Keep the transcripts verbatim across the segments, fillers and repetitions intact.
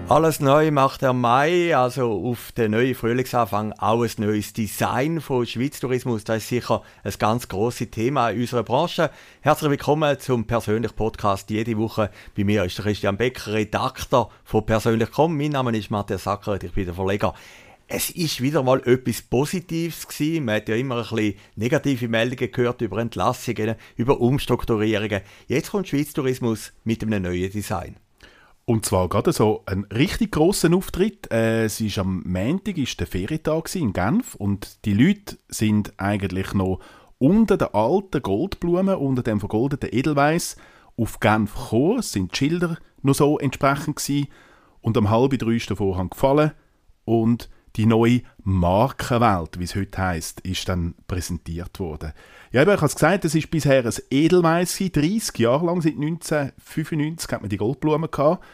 Alles neu macht der Mai, also auf den neuen Frühlingsanfang auch ein neues Design von Schweiz Tourismus. Das ist sicher ein ganz grosses Thema in unserer Branche. Herzlich willkommen zum persönlichen Podcast jede Woche. Bei mir ist der Christian Becker, Redakteur von persönlich punkt com. Mein Name ist Matthias Sackeret, ich bin der Verleger. Es ist wieder mal etwas Positives gewesen. Man hat ja immer ein bisschen negative Meldungen gehört über Entlassungen, über Umstrukturierungen. Jetzt kommt Schweiz Tourismus mit einem neuen Design. Und zwar gerade so einen richtig grossen Auftritt. Äh, es ist am Montag ist der Ferientag in Genf und die Leute sind eigentlich noch unter den alten Goldblumen, unter dem vergoldeten Edelweiss auf Genf gekommen. Es sind die Schilder noch so entsprechend gewesen. Und um halb drei ist der Vorhang gefallen und die neue Markenwelt, wie es heute heisst, ist dann präsentiert worden. Ja, ich habe es gesagt, es war bisher ein Edelweiss, dreissig Jahre lang, seit neunzehnhundertfünfundneunzig hat man die Goldblumen gehabt.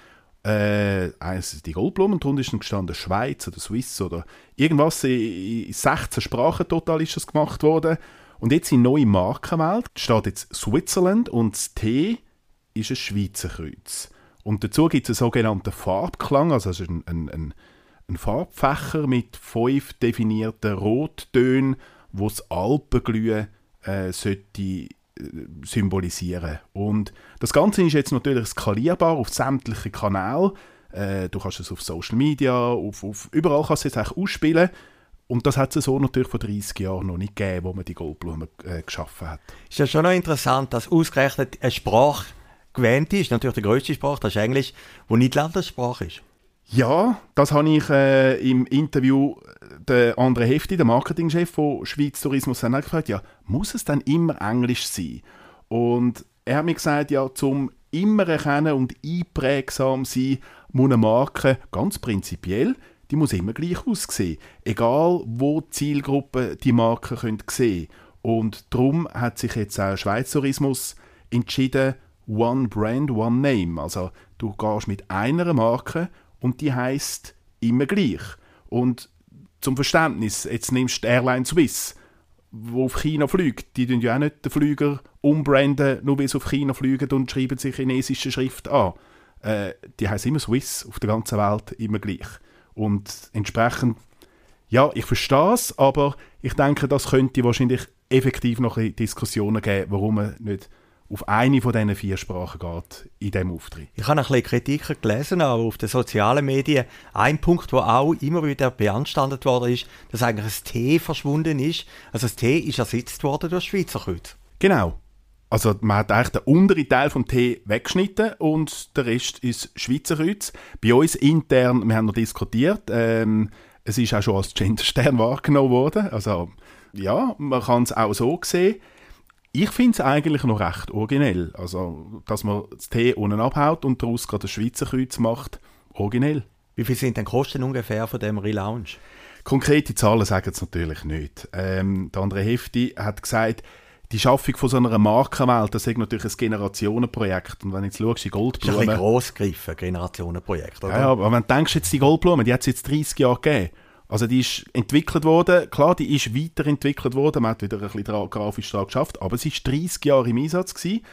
Äh, also die Goldblumen, und drunter ist dann gestanden Schweiz oder Swiss oder irgendwas, in sechzehn Sprachen total ist das gemacht worden. Und jetzt in neue Markenwelt steht jetzt Switzerland und das T ist ein Schweizer Kreuz. Und dazu gibt es einen sogenannten Farbklang, also es ist ein, ein, ein Ein Farbfächer mit fünf definierten Rottönen, die das Alpenglühen äh, sollte, äh, symbolisieren. Und das Ganze ist jetzt natürlich skalierbar auf sämtliche Kanäle. Äh, du kannst es auf Social Media, auf, auf, überall kannst du es jetzt ausspielen. Und das hat es so natürlich vor dreissig Jahren noch nicht gegeben, wo man die Goldblumen äh, geschaffen hat. Ist ja schon noch interessant, dass ausgerechnet eine Sprache gewählt ist, natürlich die grösste Sprache, das ist Englisch, die nicht Landessprache ist. Ja, das habe ich äh, im Interview der André Hefti, der Marketingchef von Schweiz Tourismus, dann gefragt, ja, muss es dann immer Englisch sein? Und er hat mir gesagt, ja, zum immer erkennen und einprägsam sein, muss eine Marke ganz prinzipiell, die muss immer gleich aussehen. Egal, wo die Zielgruppe die Marke sehen können. Und darum hat sich jetzt auch Schweiz Tourismus entschieden, One Brand, One Name. Also du gehst mit einer Marke und die heisst immer gleich. Und zum Verständnis, jetzt nimmst du die Airline Swiss, die auf China fliegt. Die tun ja auch nicht den Flüger umbranden, nur weil sie auf China fliegen und schreiben sich chinesische Schrift an. Äh, die heisst immer Swiss, auf der ganzen Welt immer gleich. Und entsprechend, ja, ich verstehe es, aber ich denke, das könnte wahrscheinlich effektiv noch ein bisschen Diskussionen geben, warum man nicht auf eine von diesen vier Sprachen geht in diesem Auftritt. Ich habe ein bisschen Kritiken gelesen, aber auf den sozialen Medien. Ein Punkt, der auch immer wieder beanstandet worden ist, dass eigentlich das T verschwunden ist. Also das T ist ersetzt worden durch Schweizer Kreuz. Genau. Also man hat eigentlich den unteren Teil vom T weggeschnitten und der Rest ist Schweizer Kreuz. Bei uns intern, wir haben noch diskutiert, ähm, es ist auch schon als Genderstern wahrgenommen worden. Also ja, man kann es auch so sehen. Ich finde es eigentlich noch recht originell. Also, dass man das T unten abhaut und daraus gerade ein Schweizer Kreuz macht, originell. Wie viel sind denn Kosten ungefähr von dem Relaunch? Konkrete Zahlen sagen es natürlich nicht. Ähm, der André Hefti hat gesagt, die Schaffung von so einer Markenwelt, das ist natürlich ein Generationenprojekt. Und wenn du jetzt schaust, die Goldblumen... Das ist ein bisschen gross gegriffen, Generationenprojekt, oder? Ja, aber wenn du denkst, jetzt die Goldblumen, die hat es jetzt dreissig Jahre gegeben. Also die ist entwickelt worden, klar, die ist weiterentwickelt worden, man hat wieder ein bisschen dra- grafisch daran geschafft, aber es war dreissig Jahre im Einsatz gewesen.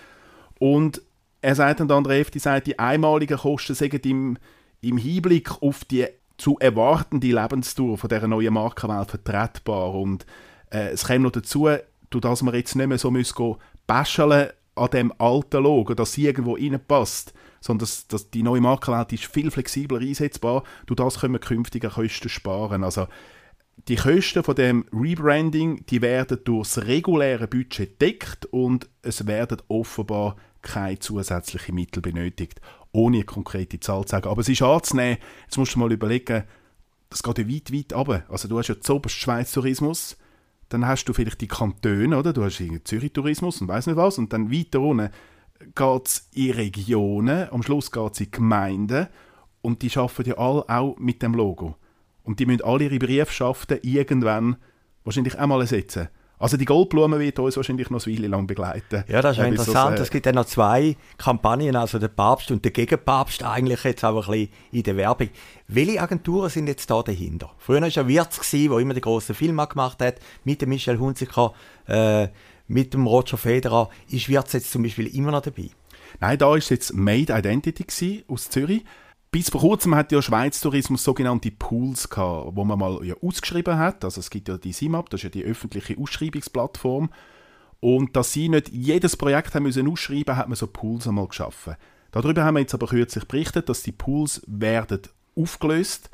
Und er sagt dann, André Hefti sagt, die einmaligen Kosten sagen im, im Hinblick auf die zu erwartende Lebensdauer von dieser neuen Markenwelt vertretbar. Und äh, es kommt noch dazu, dass man jetzt nicht mehr so müssen bäscheln an dem alten Logo, dass sie irgendwo reinpasst, sondern dass, dass die neue Markenwelt ist viel flexibler einsetzbar. Durch das können wir künftige Kosten sparen. Also die Kosten von dem Rebranding, die werden durch das reguläre Budget gedeckt und es werden offenbar keine zusätzlichen Mittel benötigt, ohne eine konkrete Zahl zu sagen. Aber es ist anzunehmen, jetzt musst du mal überlegen, das geht ja weit, weit runter. Also du hast ja zuoberst Schweiz Tourismus, dann hast du vielleicht die Kantone, oder? Du hast Zürich Tourismus und weiss nicht was, und dann weiter unten geht es in Regionen, am Schluss geht es in Gemeinden und die arbeiten ja alle auch mit dem Logo. Und die müssen alle ihre Briefschaften irgendwann wahrscheinlich auch mal ersetzen. Also die Goldblume wird uns wahrscheinlich noch eine Weile lang begleiten. Ja, das ist ja äh, interessant. Das, äh, es gibt ja noch zwei Kampagnen, also der Papst und der Gegenpapst, eigentlich jetzt auch ein bisschen in der Werbung. Welche Agenturen sind jetzt da dahinter? Früher war es ja Wirtz, der immer die grossen Filme gemacht hat, mit dem Michel Hunziker, äh, mit dem Roger Federer. Ist Wirtz jetzt zum Beispiel immer noch dabei? Nein, da war jetzt Made Identity gewesen, aus Zürich. Bis vor kurzem hat ja Schweiz Tourismus sogenannte Pools gehabt, wo man mal ja ausgeschrieben hat. Also es gibt ja die S I M A P, das ist ja die öffentliche Ausschreibungsplattform. Und dass sie nicht jedes Projekt haben müssen ausschreiben, hat man so Pools einmal geschaffen. Darüber haben wir jetzt aber kürzlich berichtet, dass die Pools werden aufgelöst.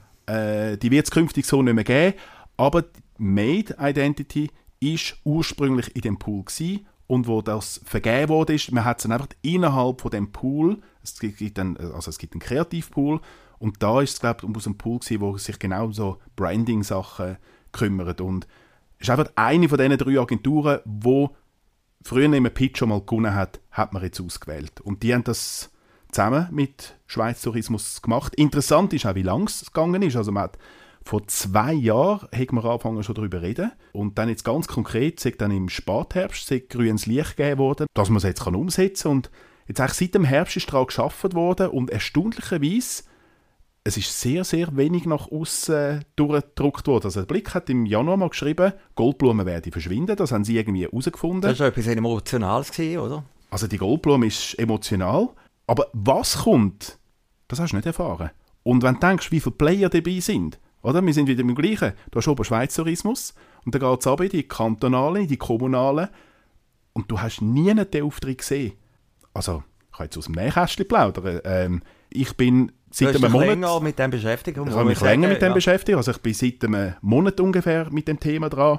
äh, die wird es künftig so nicht mehr geben. Aber die Made Identity ist ursprünglich in dem Pool gewesen. Und wo das vergeben wurde, ist, man hat es dann einfach innerhalb von dem Pool, es gibt, einen, also es gibt einen Kreativpool, und da ist es, glaube ich, aus einem Pool gewesen, wo sich genau so Branding-Sachen kümmert. Und es ist einfach eine von diesen drei Agenturen, die früher in einem Pitch schon mal gewonnen hat, hat man jetzt ausgewählt. Und die haben das zusammen mit Schweiz Tourismus gemacht. Interessant ist auch, wie lange es gegangen ist. Also man hat vor zwei Jahren hat man angefangen schon darüber zu reden. Und dann jetzt ganz konkret, ist dann im Spätherbst ist grünes Licht gegeben worden, dass man es jetzt umsetzen kann. Und jetzt eigentlich seit dem Herbst ist daran geschaffen worden. Und erstaunlicherweise, es ist sehr, sehr wenig nach außen durchgedruckt worden. Also der Blick hat im Januar mal geschrieben, Goldblumen werden verschwinden. Das haben sie irgendwie herausgefunden. Das war etwas Emotionales, oder? Also die Goldblume ist emotional. Aber was kommt, das hast du nicht erfahren. Und wenn du denkst, wie viele Player dabei sind, oder? Wir sind wieder im Gleichen. Du hast oben Schweiz Tourismus und dann geht es runter in die kantonalen, in die kommunalen und du hast nie einen Auftritt gesehen. Also, ich kann jetzt aus dem Nähkästchen plaudern. Ähm, ich bin seit einem Monat... länger mit dem beschäftigt. Ich habe mich länger mit dem ja. beschäftigt. Also ich bin seit einem Monat ungefähr mit dem Thema dran.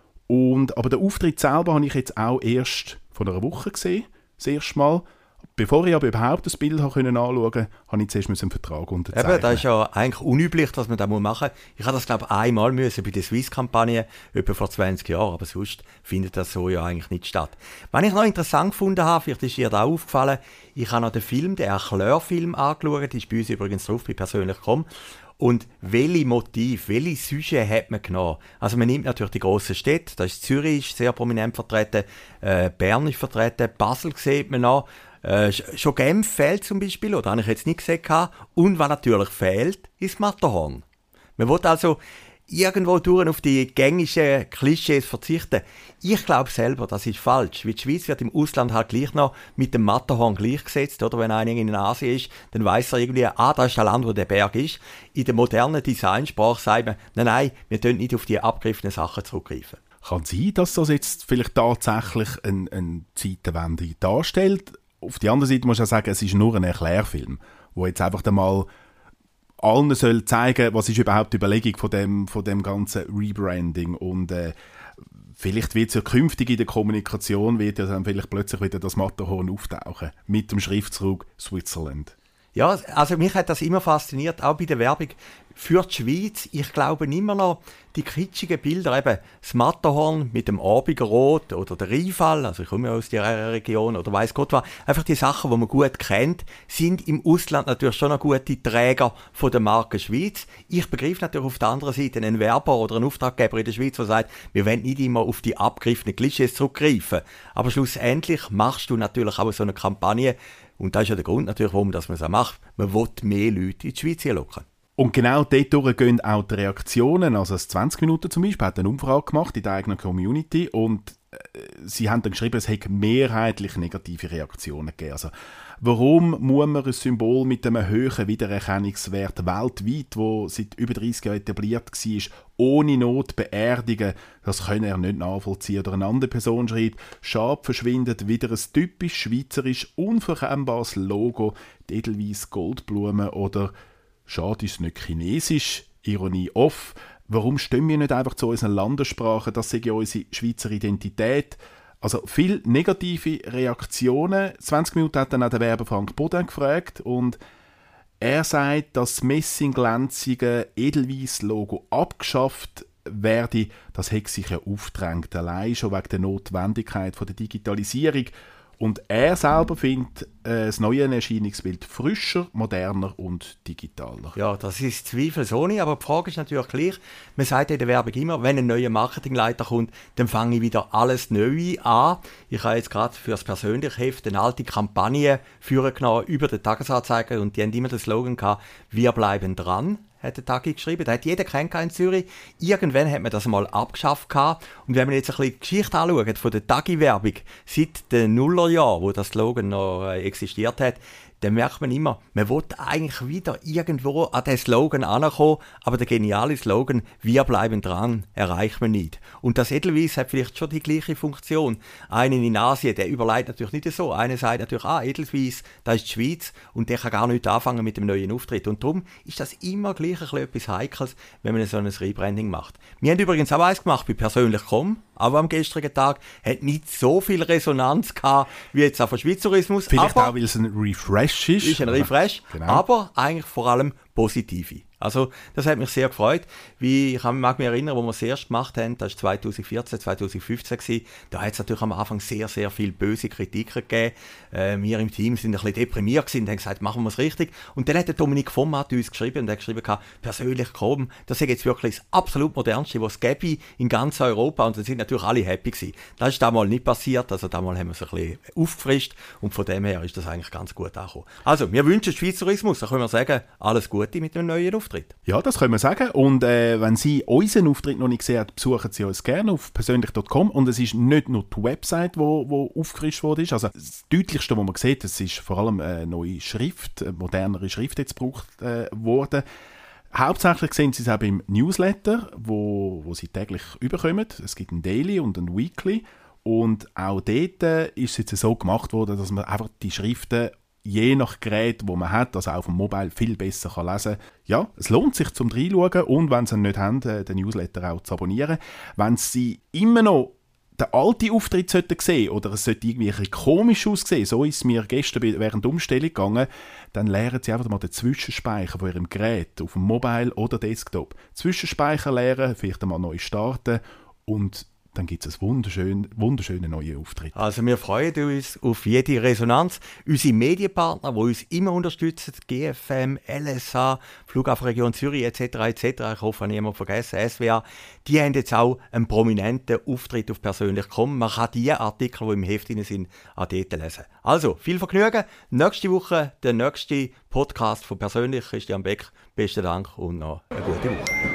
Und, aber den Auftritt selber habe ich jetzt auch erst vor einer Woche gesehen. Das erste Mal. Bevor ich aber überhaupt das Bild anschauen konnte, habe ich zuerst einen Vertrag unterzeichnen. Eben, das ist ja eigentlich unüblich, dass man das machen muss. Ich habe das, glaube ich, einmal müssen bei der Swiss-Kampagne, etwa vor zwanzig Jahren, aber sonst findet das so ja eigentlich nicht statt. Was ich noch interessant gefunden habe, vielleicht ist dir da aufgefallen, ich habe noch den Film, den Erklärfilm angeschaut, ist bei uns übrigens drauf, bei persönlich komm. Und welche Motive, welche Sujet hat man genommen? Also man nimmt natürlich die grossen Städte, da ist Zürich ist sehr prominent vertreten, äh, Bern ist vertreten, Basel sieht man noch, Äh, schon Genf fehlt zum Beispiel, oder habe ich jetzt nicht gesehen. Und was natürlich fehlt, ist Matterhorn. Man will also irgendwo durch auf die gängigen Klischees verzichten. Ich glaube selber, das ist falsch. Weil die Schweiz wird im Ausland halt gleich noch mit dem Matterhorn gleichgesetzt. Oder wenn einer in Asien ist, dann weiss er irgendwie, ah, da ist das Land, wo der Berg ist. In der modernen Designsprache sagt man, nein, nein, wir dürfen nicht auf die abgegriffenen Sachen zurückgreifen. Kann sein, dass das jetzt vielleicht tatsächlich eine, eine Zeitenwende darstellt? Auf der anderen Seite muss ich auch sagen, es ist nur ein Erklärfilm, wo jetzt einfach einmal allen soll zeigen, was ist überhaupt die Überlegung von dem, von dem ganzen Rebranding. Und äh, vielleicht wird es ja künftig in der Kommunikation, wird ja dann vielleicht plötzlich wieder das Matterhorn auftauchen, mit dem Schriftzug Switzerland. Ja, also mich hat das immer fasziniert, auch bei der Werbung für die Schweiz. Ich glaube immer noch, die kitschigen Bilder, eben das Matterhorn mit dem Abendrot oder der Rheinfall, also ich komme ja aus dieser Region oder weiss Gott was, einfach die Sachen, die man gut kennt, sind im Ausland natürlich schon noch gute Träger von der Marke Schweiz. Ich begreife natürlich auf der anderen Seite einen Werber oder einen Auftraggeber in der Schweiz, der sagt, wir wollen nicht immer auf die abgegriffenen Klischees zurückgreifen. Aber schlussendlich machst du natürlich auch so eine Kampagne, und das ist ja der Grund natürlich, warum man das macht. Man will mehr Leute in die Schweiz locken. Und genau dort gehen auch die Reaktionen. Also das zwanzig Minuten zum Beispiel hat eine Umfrage gemacht in der eigenen Community und äh, sie haben dann geschrieben, es hätte mehrheitlich negative Reaktionen gegeben. Also warum muss man ein Symbol mit einem hohen Wiedererkennungswert weltweit, wo seit über dreißig Jahren etabliert war, ohne Not beerdigen? Das können er nicht nachvollziehen. Oder eine andere Person schreibt, schade verschwindet wieder ein typisch schweizerisch unverkennbares Logo, die Edelweiss Goldblumen oder schade ist nicht chinesisch, Ironie off. Warum stehen wir nicht einfach zu unseren Landessprachen? Das ist ja unsere Schweizer Identität. Also viele negative Reaktionen. zwanzig Minuten hat dann auch der Werber Frank Bodin gefragt und er sagt, dass das messingglänzige Edelweiss-Logo abgeschafft werde. Das hätte sich ja aufgedrängt, allein schon wegen der Notwendigkeit von der Digitalisierung. Und er selber findet äh, das neue Erscheinungsbild frischer, moderner und digitaler. Ja, das ist zweifelsohne, aber die Frage ist natürlich gleich, man sagt in der Werbung immer, wenn ein neuer Marketingleiter kommt, dann fange ich wieder alles neu an. Ich habe jetzt gerade für das persönliche Heft eine alte Kampagne führen genommen über den Tagesanzeiger und die haben immer den Slogan gehabt, wir bleiben dran. Hat der Tagi geschrieben. Da hat jeder kennt in Zürich. Irgendwann hat man das mal abgeschafft gehabt. Und wenn man jetzt ein bisschen die Geschichte anschaut von der Tagi-Werbung, seit den Nullerjahren, wo das Slogan noch existiert hat, dann merkt man immer, man will eigentlich wieder irgendwo an den Slogan ankommen, aber der geniale Slogan, wir bleiben dran, erreicht man nicht. Und das Edelweiss hat vielleicht schon die gleiche Funktion. Einen in Asien, der überlegt natürlich nicht so. Einer sagt natürlich, ah, Edelweiss, das ist die Schweiz und der kann gar nicht anfangen mit dem neuen Auftritt. Und darum ist das immer gleich ein bisschen etwas Heikles, wenn man so ein Rebranding macht. Wir haben übrigens auch eins gemacht bei persönlich punkt com, aber am gestrigen Tag hat nicht so viel Resonanz gehabt, wie jetzt auch von Schweiztourismus. Vielleicht aber auch, weil es ein Refresh ist. ist ein Refresh, genau. Aber eigentlich vor allem positive. Also das hat mich sehr gefreut, wie ich mag mich erinnern, wo wir es erst gemacht haben, das war zwanzig vierzehn, zwanzig fünfzehn gewesen, da hat es natürlich am Anfang sehr, sehr viel böse Kritiken gegeben. Äh, wir im Team sind ein bisschen deprimiert gewesen und haben gesagt, machen wir es richtig. Und dann hat der Dominik Vommat uns geschrieben und hat geschrieben, persönlich kommen, das ist jetzt wirklich das absolut modernste, was es gäbe in ganz Europa und dann sind natürlich alle happy gewesen. Das ist damals nicht passiert, also damals haben wir es ein bisschen aufgefrischt und von dem her ist das eigentlich ganz gut angekommen. Also, wir wünschen Schweiztourismus, da können wir sagen, alles Gute mit dem neuen Auftritt. Ja, das können wir sagen. Und äh, wenn Sie unseren Auftritt noch nicht gesehen haben, besuchen Sie uns gerne auf persönlich punkt com. Und es ist nicht nur die Website, die wo, wo aufgefrischt wurde. Also das Deutlichste, was man sieht, es ist vor allem eine neue Schrift, eine modernere Schrift jetzt gebraucht äh, worden. Hauptsächlich sehen Sie es auch im Newsletter, wo, wo Sie täglich überkommen. Es gibt ein Daily und ein Weekly. Und auch dort ist es jetzt so gemacht worden, dass man einfach die Schriften je nach Gerät, wo man hat, also auch auf dem Mobile, viel besser kann lesen kann. Ja, es lohnt sich zum Reinschauen und wenn Sie ihn nicht haben, den Newsletter auch zu abonnieren. Wenn Sie immer noch den alten Auftritt sollten sehen oder es sollte irgendwie ein bisschen komisch aussehen, so ist es mir gestern während der Umstellung gegangen, dann lernen Sie einfach mal den Zwischenspeicher von Ihrem Gerät, auf dem Mobile oder Desktop. Zwischenspeicher lernen, vielleicht einmal neu starten und dann gibt es einen wunderschönen, wunderschönen neuen Auftritt. Also wir freuen uns auf jede Resonanz. Unsere Medienpartner, die uns immer unterstützen, G F M, L S A, Flughafenregion Zürich et cetera et cetera, ich hoffe, niemand vergessen, S W A, die haben jetzt auch einen prominenten Auftritt auf persönlich punkt com. Man kann die Artikel, die im Heft drin sind, auch dort lesen. Also, viel Vergnügen. Nächste Woche der nächste Podcast von persönlich. Christian Beck, besten Dank und noch eine gute Woche.